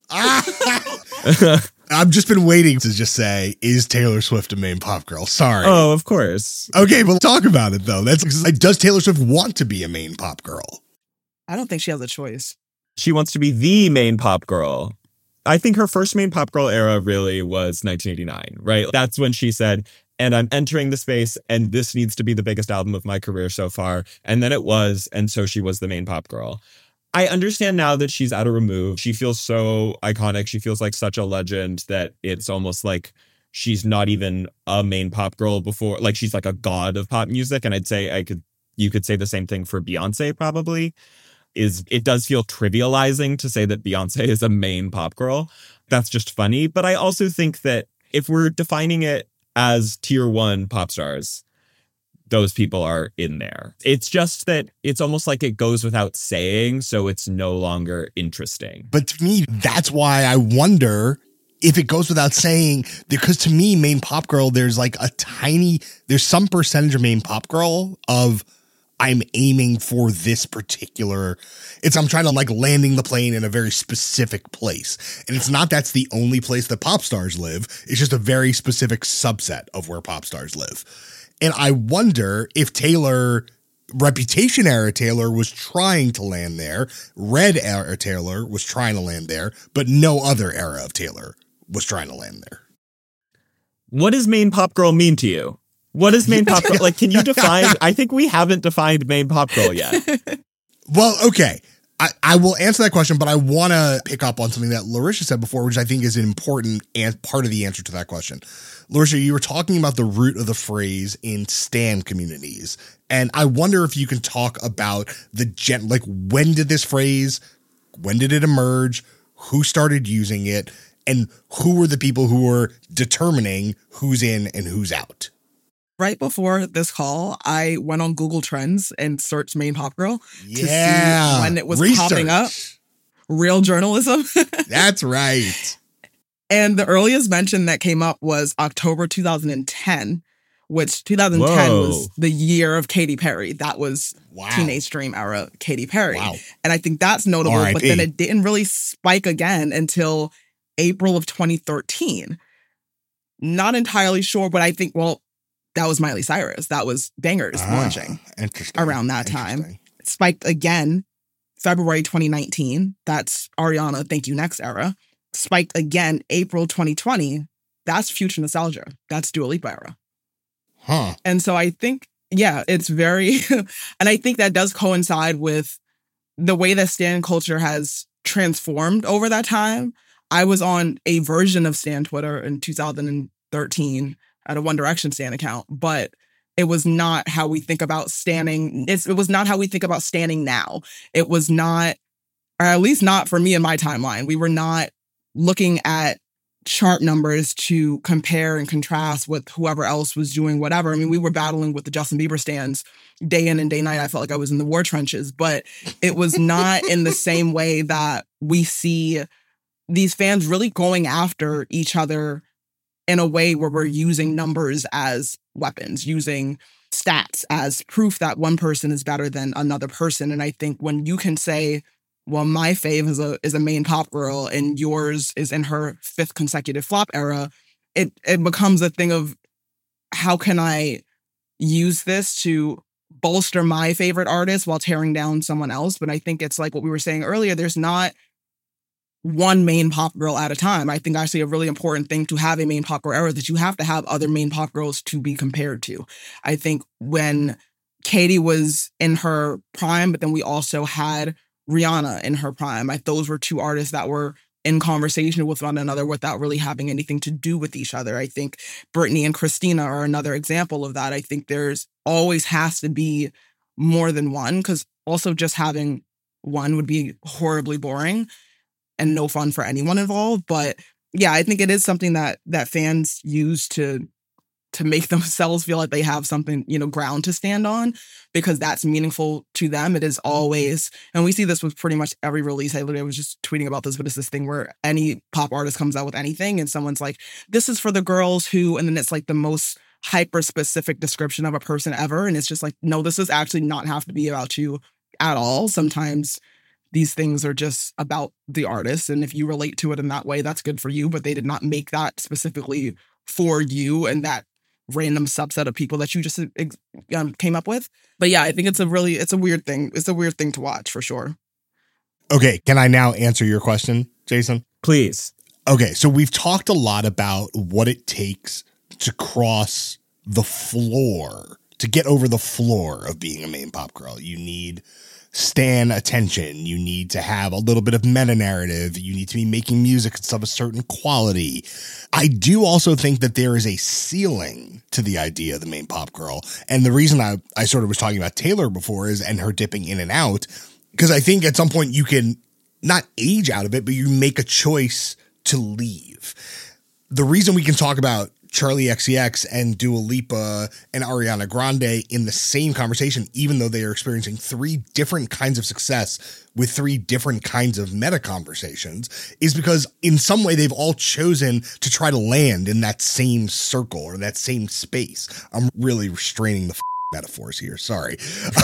I've just been waiting to just say, is Taylor Swift a main pop girl? Sorry. Oh, of course. Okay, well, talk about it, though. That's like, does Taylor Swift want to be a main pop girl? I don't think she has a choice. She wants to be the main pop girl. I think her first main pop girl era really was nineteen eighty-nine, right? That's when she said, and I'm entering the space, and this needs to be the biggest album of my career so far. And then it was, and so she was the main pop girl. I understand now that she's out of remove. She feels so iconic. She feels like such a legend that it's almost like she's not even a main pop girl before. Like she's like a god of pop music. And I'd say I could, you could say the same thing for Beyonce probably. Is it does feel trivializing to say that Beyonce is a main pop girl. That's just funny. But I also think that if we're defining it as tier one pop stars, those people are in there. It's just that it's almost like it goes without saying, so it's no longer interesting. But to me, that's why I wonder if it goes without saying, because to me, main pop girl, there's like a tiny, there's some percentage of main pop girl of I'm aiming for this particular, it's, I'm trying to like landing the plane in a very specific place. And it's not, that's the only place that pop stars live. It's just a very specific subset of where pop stars live. And I wonder if Taylor, Reputation era Taylor was trying to land there, Red era Taylor was trying to land there, but no other era of Taylor was trying to land there. What does main pop girl mean to you? What is main pop girl? Like, can you define? I think we haven't defined main pop girl yet. Well, okay. I, I will answer that question, but I want to pick up on something that Larisha said before, which I think is an important and part of the answer to that question. Larisha, you were talking about the root of the phrase in stan communities. And I wonder if you can talk about the gen, like when did this phrase, when did it emerge? who started using it, and who were the people who were determining who's in and who's out? Right before this call, I went on Google Trends and searched Main Pop Girl to Yeah. see when it was Research. popping up. Real journalism. That's right. And the earliest mention that came up was October two thousand ten, which two thousand ten Whoa. was the year of Katy Perry. That was Wow. Teenage Dream era Katy Perry. Wow. And I think that's notable, R I P. but then it didn't really spike again until April of twenty thirteen. Not entirely sure, but I think, well, that was Miley Cyrus. That was Bangers Ah, launching interesting. around that time. It spiked again February twenty nineteen. That's Ariana Thank You Next era. Spiked again April twenty twenty. That's Future Nostalgia. That's Dua Lipa era. Huh. And so I think, yeah, it's very, and I think that does coincide with the way that stan culture has transformed over that time. I was on a version of stan Twitter in two thousand thirteen at a One Direction stan account, but it was not how we think about standing. It's, it was not how we think about standing now. It was not, or at least not for me in my timeline. We were not looking at chart numbers to compare and contrast with whoever else was doing whatever. I mean, we were battling with the Justin Bieber stands day in and day night. I felt like I was in the war trenches, but it was not in the same way that we see these fans really going after each other in a way where we're using numbers as weapons, using stats as proof that one person is better than another person. And I think when you can say, well, my fave is a is a main pop girl and yours is in her fifth consecutive flop era, it it becomes a thing of how can I use this to bolster my favorite artist while tearing down someone else? But I think it's like what we were saying earlier, there's not one main pop girl at a time. I think actually a really important thing to have a main pop girl era is that you have to have other main pop girls to be compared to. I think when Katy was in her prime, but then we also had Rihanna in her prime. I, those were two artists that were in conversation with one another without really having anything to do with each other. I think Britney and Christina are another example of that. I think there's always has to be more than one, because also just having one would be horribly boring and no fun for anyone involved. But yeah, I think it is something that that fans use to to make themselves feel like they have something, you know, ground to stand on, because that's meaningful to them. It is always, and we see this with pretty much every release. I literally was just tweeting about this, but it's this thing where any pop artist comes out with anything and someone's like, this is for the girls who, and then it's like the most hyper specific description of a person ever. And it's just like, no, this does actually not have to be about you at all. Sometimes these things are just about the artist. And if you relate to it in that way, that's good for you. But they did not make that specifically for you and that random subset of people that you just um, came up with. But yeah, I think it's a really, it's a weird thing. It's a weird thing to watch for sure. Okay. Can I now answer your question, Jason? Please. Okay. So we've talked a lot about what it takes to cross the floor, to get over the floor of being a main pop girl. You need stan attention. You need to have a little bit of meta narrative. You need to be making music that's of a certain quality. I do also think that there is a ceiling to the idea of the main pop girl. And the reason I, I sort of was talking about Taylor before is, and her dipping in and out, because I think at some point you can not age out of it, but you make a choice to leave. The reason we can talk about Charli X C X and Dua Lipa and Ariana Grande in the same conversation, even though they are experiencing three different kinds of success with three different kinds of meta conversations, is because in some way they've all chosen to try to land in that same circle or that same space. I'm really restraining the f- metaphors here. Sorry.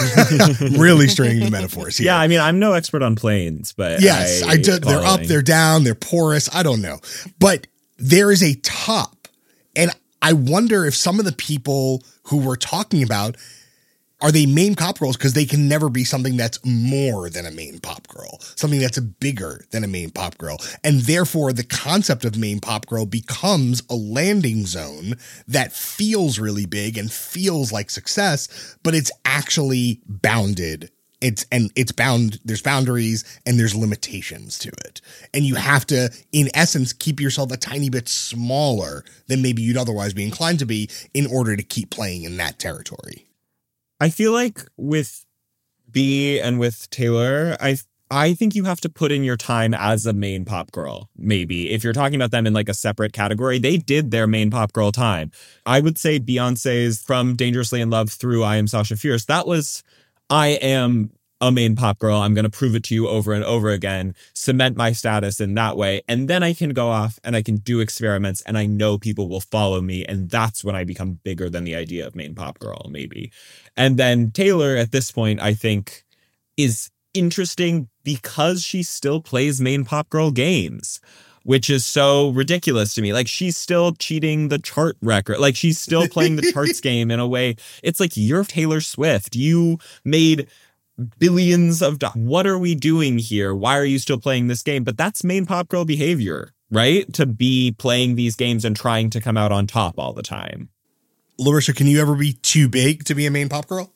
Really straining the metaphors here. Yeah, I mean, I'm no expert on planes, but yes, I, I do, they're up, they're down, they're porous. I don't know. But there is a top. And I wonder if some of the people who we're talking about, are they main pop girls because they can never be something that's more than a main pop girl, something that's bigger than a main pop girl. And therefore, the concept of main pop girl becomes a landing zone that feels really big and feels like success, but it's actually bounded. It's and it's bound. There's boundaries and there's limitations to it. And you have to, in essence, keep yourself a tiny bit smaller than maybe you'd otherwise be inclined to be in order to keep playing in that territory. I feel like with B and with Taylor, I I think you have to put in your time as a main pop girl, maybe. If you're talking about them in like a separate category, they did their main pop girl time. I would say Beyonce's from Dangerously in Love through I Am Sasha Fierce, that was, I am a main pop girl. I'm going to prove it to you over and over again, cement my status in that way. And then I can go off and I can do experiments and I know people will follow me. And that's when I become bigger than the idea of main pop girl, maybe. And then Taylor at this point, I think, is interesting because she still plays main pop girl games, which is so ridiculous to me. Like, she's still cheating the chart record. Like, she's still playing the charts game in a way. It's like, you're Taylor Swift. You made billions of dollars. What are we doing here? Why are you still playing this game? But that's main pop girl behavior, right? To be playing these games and trying to come out on top all the time. Larisha, can you ever be too big to be a main pop girl?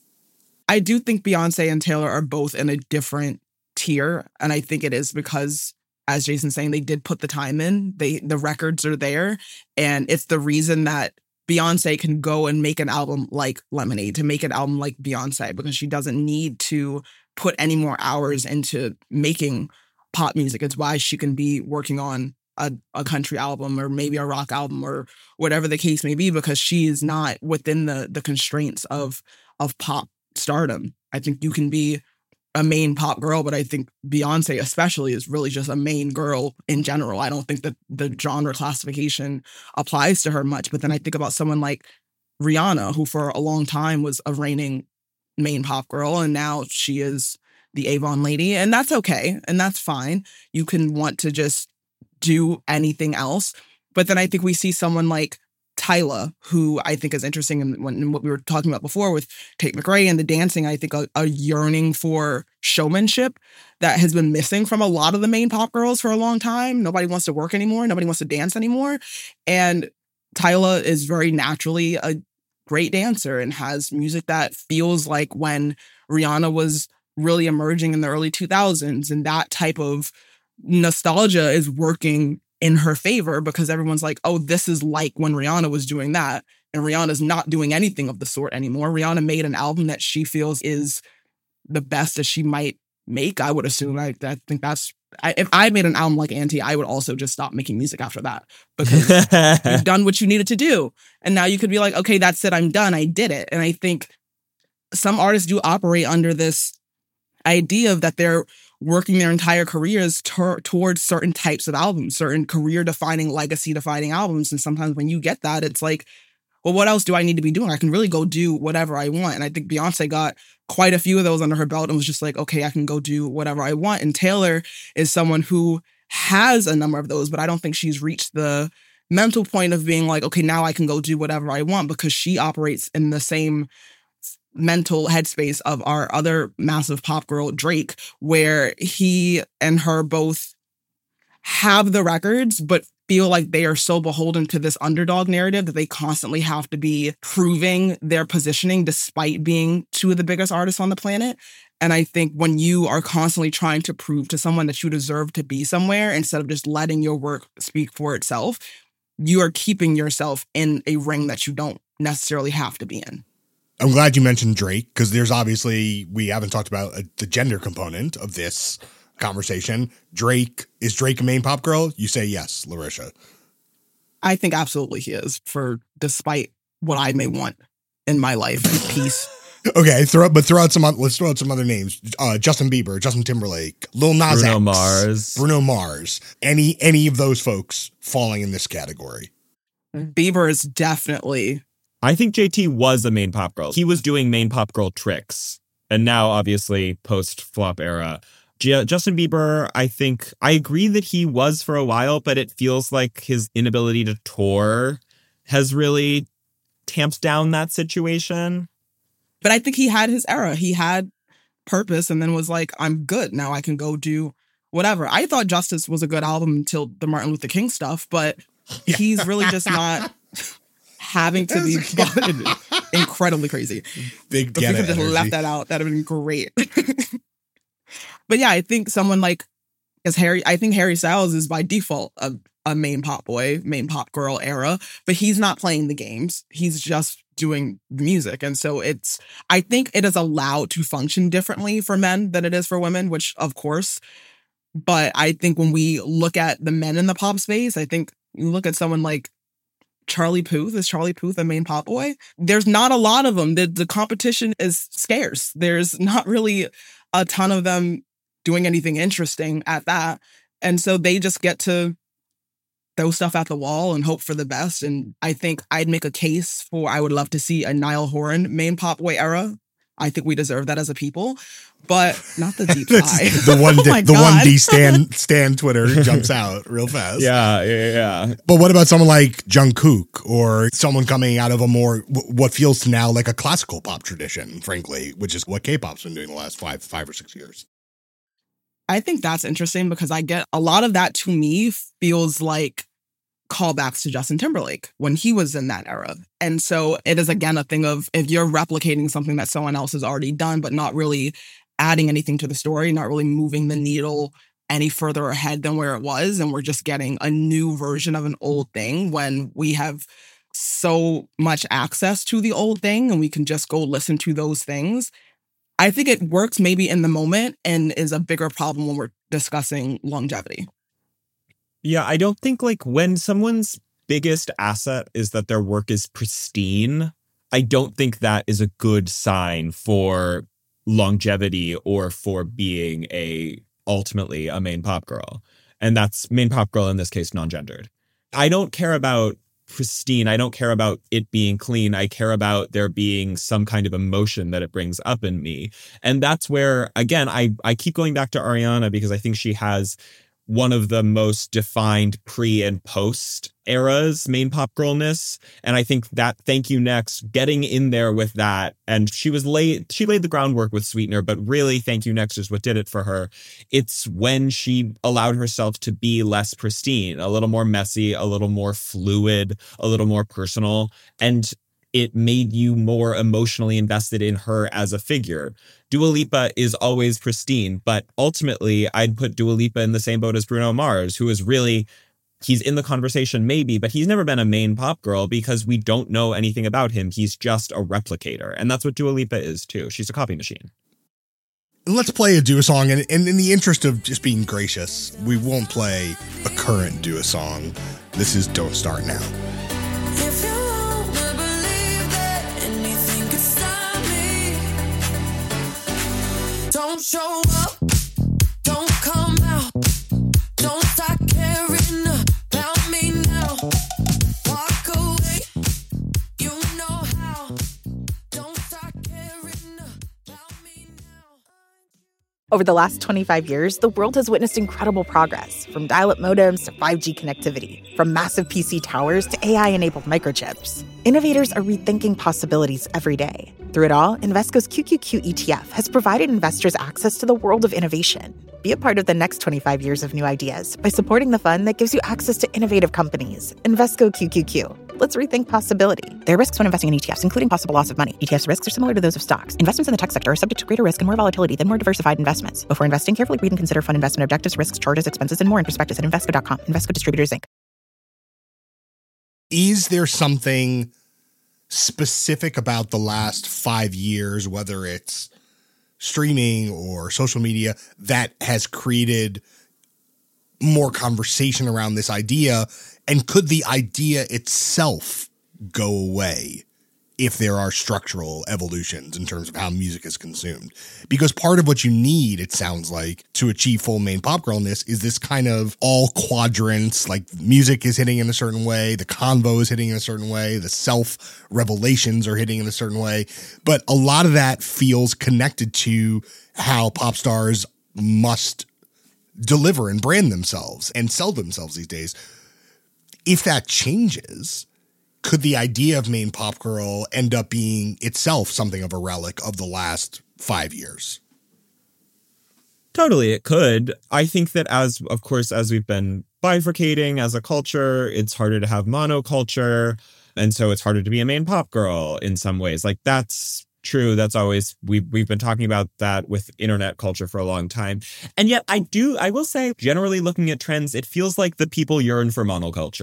I do think Beyonce and Taylor are both in a different tier. And I think it is because, as Jason's saying, they did put the time in. They the records are there. And it's the reason that Beyonce can go and make an album like Lemonade, to make an album like Beyonce, because she doesn't need to put any more hours into making pop music. It's why she can be working on a, a country album or maybe a rock album or whatever the case may be, because she is not within the the constraints of of pop stardom. I think you can be a main pop girl, but I think Beyonce especially is really just a main girl in general. I don't think that the genre classification applies to her much. But then I think about someone like Rihanna, who for a long time was a reigning main pop girl, and now she is the Avon lady, and that's okay, and that's fine. You can want to just do anything else. But then I think we see someone like Tyla, who I think is interesting in, when, in what we were talking about before with Tate McRae and the dancing. I think a, a yearning for showmanship that has been missing from a lot of the main pop girls for a long time. Nobody wants to work anymore. Nobody wants to dance anymore. And Tyla is very naturally a great dancer and has music that feels like when Rihanna was really emerging in the early two thousands. And that type of nostalgia is working in her favor because everyone's like, oh, this is like when Rihanna was doing that. And Rihanna's not doing anything of the sort anymore. Rihanna made an album that she feels is the best that she might make, I would assume. I, I think that's, I, if I made an album like Auntie, I would also just stop making music after that because you've done what you needed to do. And now you could be like, okay, that's it. I'm done. I did it. And I think some artists do operate under this idea of that they're working their entire careers tor- towards certain types of albums, certain career-defining, legacy-defining albums. And sometimes when you get that, it's like, well, what else do I need to be doing? I can really go do whatever I want. And I think Beyonce got quite a few of those under her belt and was just like, okay, I can go do whatever I want. And Taylor is someone who has a number of those, but I don't think she's reached the mental point of being like, okay, now I can go do whatever I want, because she operates in the same mental headspace of our other massive pop girl, Drake, where he and her both have the records, but feel like they are so beholden to this underdog narrative that they constantly have to be proving their positioning despite being two of the biggest artists on the planet. And I think when you are constantly trying to prove to someone that you deserve to be somewhere instead of just letting your work speak for itself, you are keeping yourself in a ring that you don't necessarily have to be in. I'm glad you mentioned Drake, because there's obviously, we haven't talked about uh, the gender component of this conversation. Drake, is Drake a main pop girl? You say yes, Larisha. I think absolutely he is, for despite what I may want in my life and peace. Okay, throw but throw out some, let's throw out some other names. Uh, Justin Bieber, Justin Timberlake, Lil Nas Bruno X, Mars. Bruno Mars. Any, any of those folks falling in this category? Bieber is definitely... I think J T was a main pop girl. He was doing main pop girl tricks. And now, obviously, post-flop era. G- Justin Bieber, I think, I agree that he was for a while, but it feels like his inability to tour has really tamped down that situation. But I think he had his era. He had purpose and then was like, I'm good. Now I can go do whatever. I thought Justice was a good album until the Martin Luther King stuff, but yeah. He's really just not... having to be incredibly crazy. Big If we could have just left that out, that'd have been great. But yeah, I think someone like as Harry, I think Harry Styles is by default a, a main pop boy, main pop girl era, but he's not playing the games. He's just doing music. And so it's, I think it is allowed to function differently for men than it is for women, which of course, but I think when we look at the men in the pop space, I think you look at someone like Charlie Puth. Is Charlie Puth a main pop boy? There's not a lot of them. The, the competition is scarce. There's not really a ton of them doing anything interesting at that. And so they just get to throw stuff at the wall and hope for the best. And I think I'd make a case for, I would love to see a Niall Horan main pop boy era. I think we deserve that as a people, but not the deep sigh. the one, oh D, the one D Stan Stan Twitter jumps out real fast. Yeah, yeah, yeah. But what about someone like Jungkook or someone coming out of a more what feels now like a classical pop tradition, frankly, which is what K-pop's been doing the last five, five or six years. I think that's interesting because I get a lot of that to me feels like callbacks to Justin Timberlake when he was in that era. And so it is, again, a thing of if you're replicating something that someone else has already done, but not really adding anything to the story, not really moving the needle any further ahead than where it was, and we're just getting a new version of an old thing when we have so much access to the old thing and we can just go listen to those things. I think it works maybe in the moment and is a bigger problem when we're discussing longevity. Yeah, I don't think like when someone's biggest asset is that their work is pristine, I don't think that is a good sign for longevity or for being a ultimately a main pop girl. And that's main pop girl in this case, non-gendered. I don't care about pristine. I don't care about it being clean. I care about there being some kind of emotion that it brings up in me. And that's where, again, I, I keep going back to Ariana because I think she has one of the most defined pre and post eras main pop girlness. And I think that Thank You Next, getting in there with that. And she was late, she laid the groundwork with Sweetener, but really Thank You Next is what did it for her. It's when she allowed herself to be less pristine, a little more messy, a little more fluid, a little more personal. And it made you more emotionally invested in her as a figure. Dua Lipa is always pristine, but ultimately I'd put Dua Lipa in the same boat as Bruno Mars, who is really, he's in the conversation maybe, but he's never been a main pop girl because we don't know anything about him. He's just a replicator. And that's what Dua Lipa is too. She's a copy machine. Let's play a Dua song. And, and in the interest of just being gracious, we won't play a current Dua song. This is Don't Start Now. Don't show up, don't come out, don't start caring about me now. Walk away, you know how. Don't start caring about me now. Over the last twenty-five years, the world has witnessed incredible progress, from dial-up modems to five G connectivity, from massive P C towers to A I-enabled microchips. Innovators are rethinking possibilities every day. Through it all, Invesco's Q Q Q E T F has provided investors access to the world of innovation. Be a part of the next twenty-five years of new ideas by supporting the fund that gives you access to innovative companies. Invesco Q Q Q. Let's rethink possibility. There are risks when investing in E T Fs, including possible loss of money. E T Fs risks are similar to those of stocks. Investments in the tech sector are subject to greater risk and more volatility than more diversified investments. Before investing, carefully read and consider fund investment objectives, risks, charges, expenses, and more in prospectus at Invesco dot com. Invesco Distributors, Incorporated. Is there something specific about the last five years, whether it's streaming or social media, that has created more conversation around this idea? And could the idea itself go away if there are structural evolutions in terms of how music is consumed? Because part of what you need, it sounds like, to achieve full main pop girlness is this kind of all quadrants, like music is hitting in a certain way, the convo is hitting in a certain way, the self revelations are hitting in a certain way. But a lot of that feels connected to how pop stars must deliver and brand themselves and sell themselves these days. If that changes, could the idea of main pop girl end up being itself something of a relic of the last five years? Totally, it could. I think that as, of course, as we've been bifurcating as a culture, it's harder to have monoculture. And so it's harder to be a main pop girl in some ways. Like, that's true. That's always, we, we've been talking about that with internet culture for a long time. And yet I do, I will say, generally looking at trends, it feels like the people yearn for monoculture.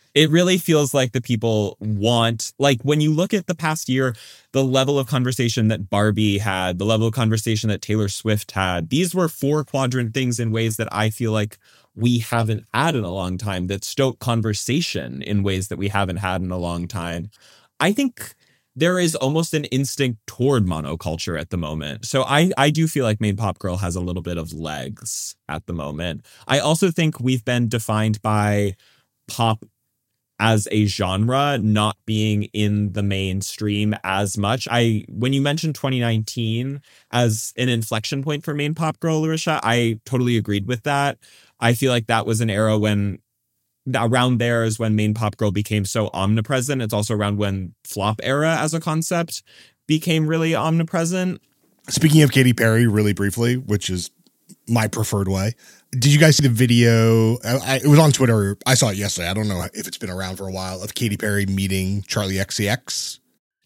It really feels like the people want, like when you look at the past year, the level of conversation that Barbie had, the level of conversation that Taylor Swift had, these were four quadrant things in ways that I feel like we haven't had in a long time, that stoke conversation in ways that we haven't had in a long time. I think there is almost an instinct toward monoculture at the moment. So I, I do feel like Main Pop Girl has a little bit of legs at the moment. I also think we've been defined by pop as a genre not being in the mainstream as much. I when you mentioned twenty nineteen as an inflection point for Main Pop Girl, Larisha, I totally agreed with that. I feel like that was an era when around there is when Main Pop Girl became so omnipresent. It's also around when flop era as a concept became really omnipresent. Speaking of Katy Perry, really briefly, which is my preferred way. Did you guys see the video? I, it was on Twitter. I saw it yesterday. I don't know if it's been around for a while, of Katy Perry meeting Charlie X C X.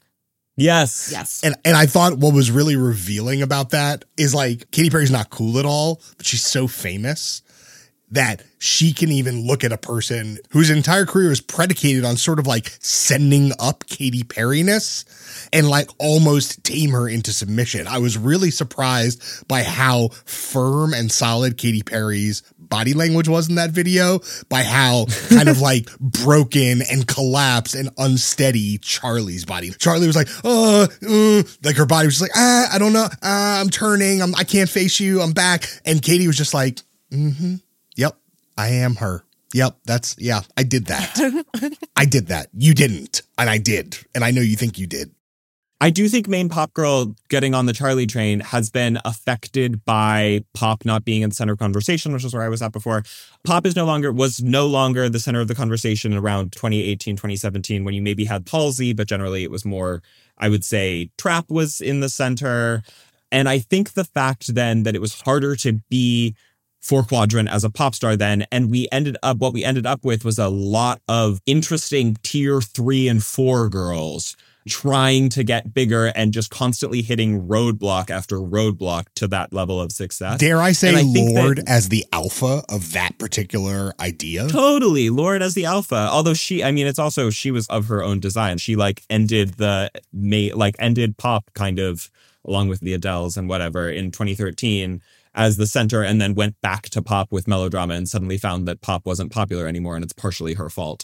Yes. Yes. And and I thought what was really revealing about that is like Katy Perry's not cool at all, but she's so famous that she can even look at a person whose entire career is predicated on sort of like sending up Katy Perry-ness and like almost tame her into submission. I was really surprised by how firm and solid Katy Perry's body language was in that video, by how kind of like broken and collapsed and unsteady Charlie's body. Charlie was like, oh, uh, like her body was just like, ah, I don't know. Uh, I'm turning. I'm, I can't face you. I'm back. And Katy was just like, mm-hmm. Yep, I am her. Yep, that's, yeah, I did that. I did that. You didn't, and I did. And I know you think you did. I do think Main Pop Girl getting on the Charlie train has been affected by pop not being in the center of conversation, which is where I was at before. Pop is no longer, was no longer the center of the conversation around twenty eighteen, twenty seventeen, when you maybe had Halsey, but generally it was more, I would say, trap was in the center. And I think the fact then that it was harder to be four quadrant as a pop star then, and we ended up, what we ended up with was a lot of interesting tier three and four girls trying to get bigger and just constantly hitting roadblock after roadblock to that level of success. Dare I say I Lorde that, as the alpha of that particular idea? Totally. Lorde as the alpha. Although she, I mean, it's also, she was of her own design. She like ended the, may like ended pop kind of along with the Adeles and whatever in twenty thirteen as the center, and then went back to pop with Melodrama and suddenly found that pop wasn't popular anymore, and it's partially her fault.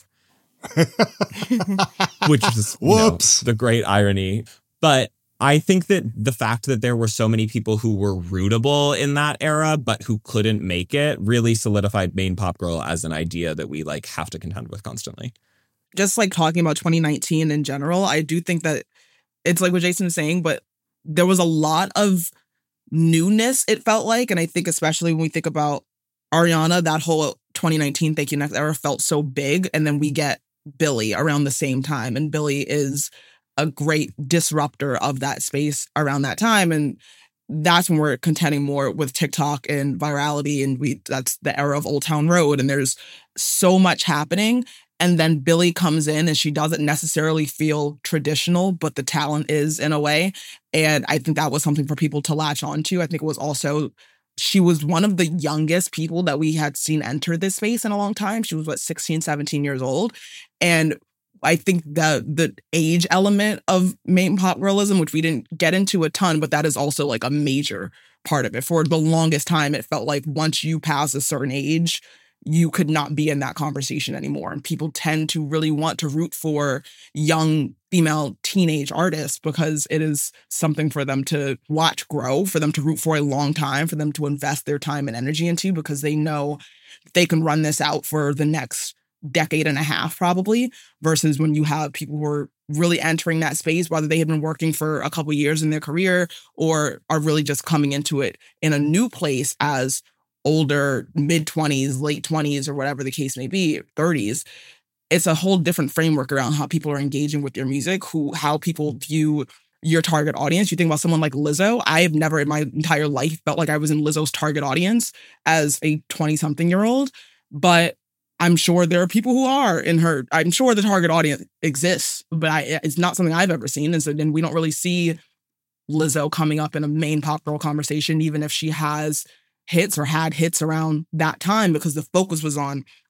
Which is, whoops, you know, the great irony. But I think that the fact that there were so many people who were rootable in that era, but who couldn't make it, really solidified Main Pop Girl as an idea that we like have to contend with constantly. Just like talking about twenty nineteen in general, I do think that it's like what Jason was saying, but there was a lot of newness, it felt like. And I think especially when we think about Ariana, that whole twenty nineteen Thank You Next era felt so big. And then we get Billie around the same time. And Billie is a great disruptor of that space around that time. And that's when we're contending more with TikTok and virality. And we that's the era of Old Town Road. And there's so much happening. And then Billie comes in and she doesn't necessarily feel traditional, but the talent is in a way. And I think that was something for people to latch onto. I think it was also, she was one of the youngest people that we had seen enter this space in a long time. She was, what, sixteen, seventeen years old. And I think the the age element of Main Pop Girlism, which we didn't get into a ton, but that is also like a major part of it. For the longest time, it felt like once you pass a certain age, you could not be in that conversation anymore. And people tend to really want to root for young female teenage artists because it is something for them to watch grow, for them to root for a long time, for them to invest their time and energy into, because they know they can run this out for the next decade and a half probably, versus when you have people who are really entering that space, whether they have been working for a couple of years in their career or are really just coming into it in a new place as older, mid-twenties, late twenties, or whatever the case may be, thirties. It's a whole different framework around how people are engaging with your music, who how people view your target audience. You think about someone like Lizzo. I have never in my entire life felt like I was in Lizzo's target audience as a twenty-something-year-old, but I'm sure there are people who are in her. I'm sure the target audience exists, but I, it's not something I've ever seen. And so then we don't really see Lizzo coming up in a Main Pop Girl conversation, even if she has hits or had hits around that time, because the focus was on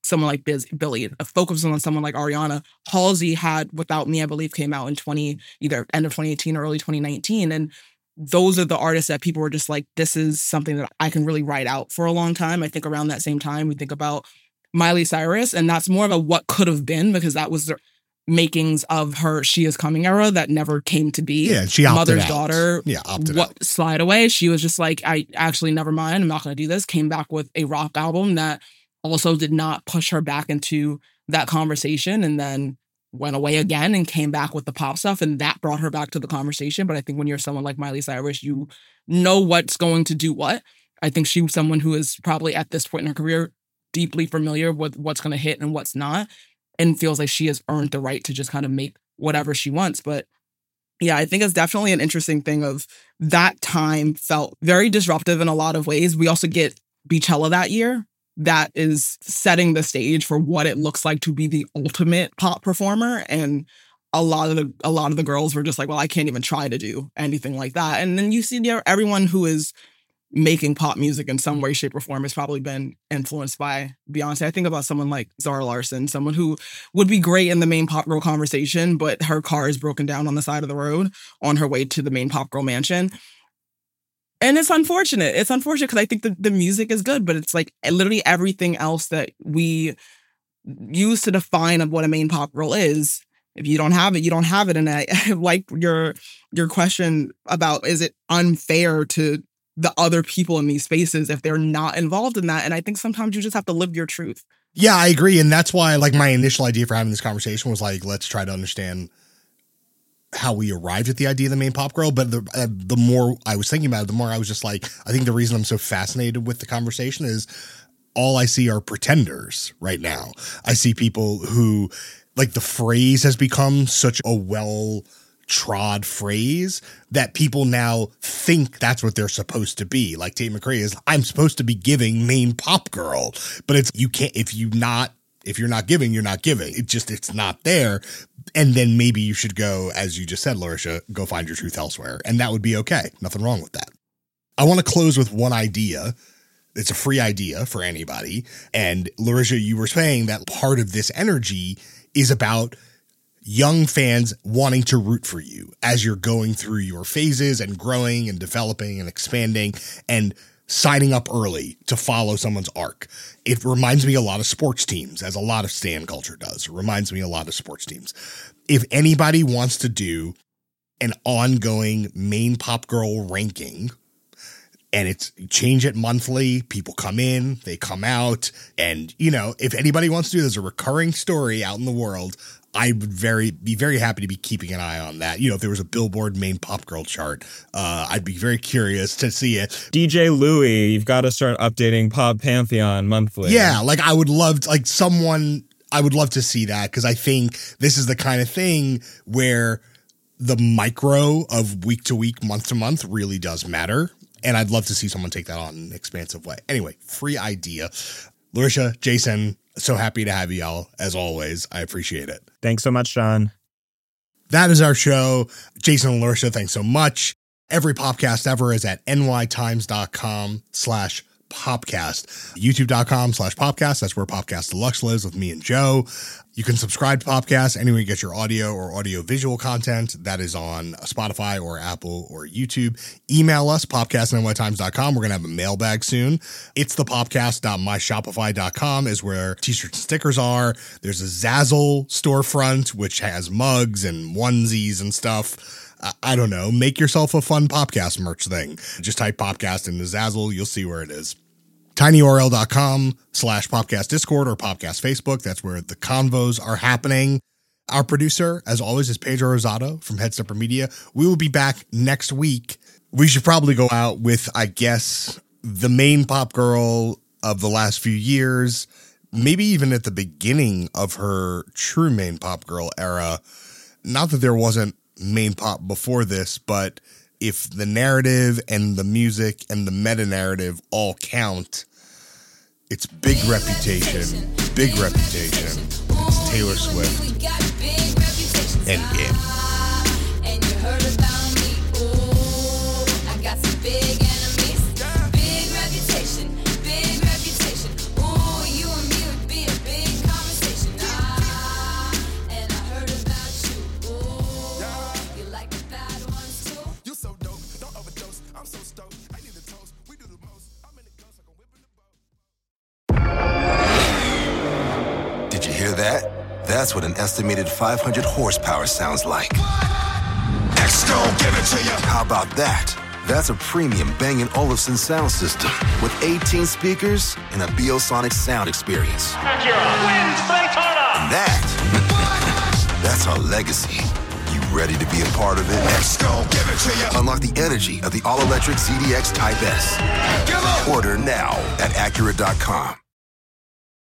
someone like Biz, Billie, focusing on someone like Ariana. Halsey had Without Me, I believe, came out in twenty either end of twenty eighteen or early twenty nineteen, and those are the artists that people were just like, this is something that I can really ride out for a long time. I think around that same time, we think about Miley Cyrus, and that's more of a what could have been, because that was the makings of her She Is Coming era that never came to be. Yeah, she opted Mother's out. Daughter. Yeah, opted what, out. Slide Away. She was just like, I actually never mind. I'm not going to do this. Came back with a rock album that also did not push her back into that conversation, and then went away again and came back with the pop stuff, and that brought her back to the conversation. But I think when you're someone like Miley Cyrus, you know what's going to do what. I think she was someone who is probably at this point in her career deeply familiar with what's going to hit and what's not, and feels like she has earned the right to just kind of make whatever she wants. But yeah, I think it's definitely an interesting thing of that time felt very disruptive in a lot of ways. We also get Beachella that year. That is setting the stage for what it looks like to be the ultimate pop performer. And a lot of the a lot of the girls were just like, well, I can't even try to do anything like that. And then you see there everyone who is making pop music in some way, shape, or form has probably been influenced by Beyonce. I think about someone like Zara Larsson, someone who would be great in the main pop girl conversation, but her car is broken down on the side of the road on her way to the main pop girl mansion. And it's unfortunate. It's unfortunate because I think the, the music is good, but it's like literally everything else that we use to define what a main pop girl is. If you don't have it, you don't have it. And I like your your question about, is it unfair to the other people in these spaces if they're not involved in that? And I think sometimes you just have to live your truth. Yeah, I agree. And that's why, like, my initial idea for having this conversation was like, let's try to understand how we arrived at the idea of the main pop girl. But the uh, the more I was thinking about it, the more I was just like, I think the reason I'm so fascinated with the conversation is all I see are pretenders right now. I see people who, like, the phrase has become such a well trod phrase that people now think that's what they're supposed to be. Like Tate McRae is, I'm supposed to be giving main pop girl, but it's, you can't, if you not, if you're not giving, you're not giving. It just, it's not there. And then maybe you should go, as you just said, Larisha, go find your truth elsewhere. And that would be okay. Nothing wrong with that. I want to close with one idea. It's a free idea for anybody. And Larisha, you were saying that part of this energy is about young fans wanting to root for you as you're going through your phases and growing and developing and expanding and signing up early to follow someone's arc. It reminds me a lot of sports teams, as a lot of stan culture does. It reminds me a lot of sports teams. If anybody wants to do an ongoing main pop girl ranking, and it's change it monthly, people come in, they come out, and, you know, if anybody wants to do this, a recurring story out in the world, I would very be very happy to be keeping an eye on that. You know, if there was a Billboard main pop girl chart, uh, I'd be very curious to see it. D J Louie, you've got to start updating Pop Pantheon monthly. Yeah, like I would love to, like someone, I would love to see that, because I think this is the kind of thing where the micro of week to week, month to month really does matter. And I'd love to see someone take that on in an expansive way. Anyway, free idea. Larisha, Jason, so happy to have you all, as always. I appreciate it. Thanks so much, Sean. That is our show. Jason and Larisha, thanks so much. Every podcast ever is at nytimes.com slash popcast. YouTube.com slash popcast. That's where Popcast Deluxe lives with me and Joe. You can subscribe to Popcast anywhere you get your audio or audio visual content. That is on Spotify or Apple or YouTube. Email us, popcast at nytimes dot com. We're going to have a mailbag soon. It's the popcast dot my shopify dot com is where t-shirts and stickers are. There's a Zazzle storefront, which has mugs and onesies and stuff. Uh, I don't know. Make yourself a fun Popcast merch thing. Just type Popcast into Zazzle. You'll see where it is. tinyurl.com slash Popcast Discord or Popcast Facebook. That's where the convos are happening. Our producer, as always, is Pedro Rosado from Headstepper Media. We will be back next week. We should probably go out with, I guess, the main pop girl of the last few years, maybe even at the beginning of her true main pop girl era. Not that there wasn't main pop before this, but if the narrative and the music and the meta narrative all count, it's Big Reputation, Big Reputation. It's Taylor Swift. Endgame. Big reputation, big reputation. Ooh, you and me would be a big That's what an estimated five hundred horsepower sounds like. X gon' give it to you. How about that? That's a premium Bang and Olufsen sound system with eighteen speakers and a Biosonic sound experience. Wins Daytona. And that, that's our legacy. You ready to be a part of it? X gon' give it to you. Unlock the energy of the all-electric Z D X Type S. Order now at Acura dot com.